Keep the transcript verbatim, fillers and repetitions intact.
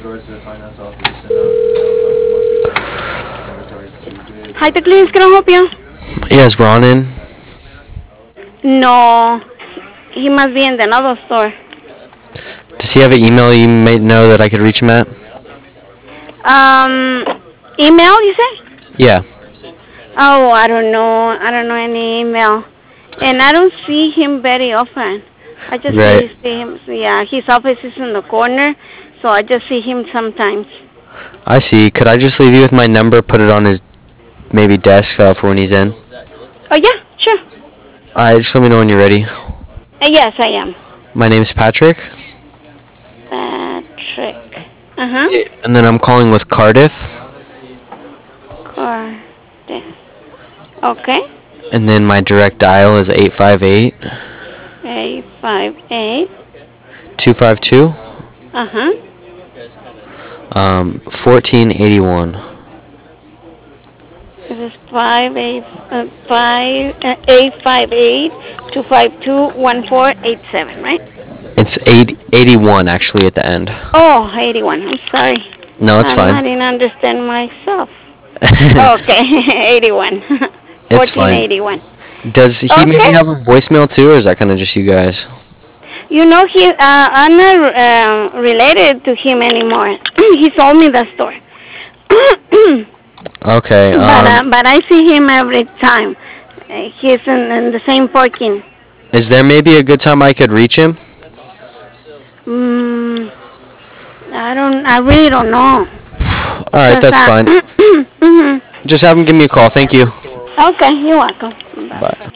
Hi, the Cleans, can I help you? Yes, Ronan. No, he must be in the other store. Does he have an email you might know that I could reach him at? Um, email, you say? Yeah. Oh, I don't know. I don't know any email. And I don't see him very often. I just Right. see, see him, yeah, his office is in the corner, so I just see him sometimes. I see. Could I just leave you with my number, put it on his maybe desk uh, for when he's in? Oh, yeah, sure. Alright, just let me know when you're ready. Uh, yes, I am. My name's Patrick. Patrick. Uh-huh. And then I'm calling with Cardiff. Cardiff. Okay. And then my direct dial is eight five eight, eight five eight. two five two, Uh-huh. um, fourteen eighty-one. This is five eight uh, five uh, eight five eight two five two one four eight seven, right? It's eight, eighty-one actually at the end. Oh, eighty-one. I'm sorry. No, it's I'm, fine. I didn't understand myself. Okay, eighty-one. It's fourteen fine. eighty-one. Does he Okay. maybe have a voicemail too, or is that kind of just you guys? You know, he, uh, I'm not uh, related to him anymore. He sold me the store. Okay. Um, but, uh, but I see him every time. Uh, he's in, in the same parking. is there maybe a good time I could reach him? Mm, I don't, I really don't know. All right, that's fine. mm-hmm. Just have him give me a call. Thank you. Okay, you're welcome. Bye. Bye.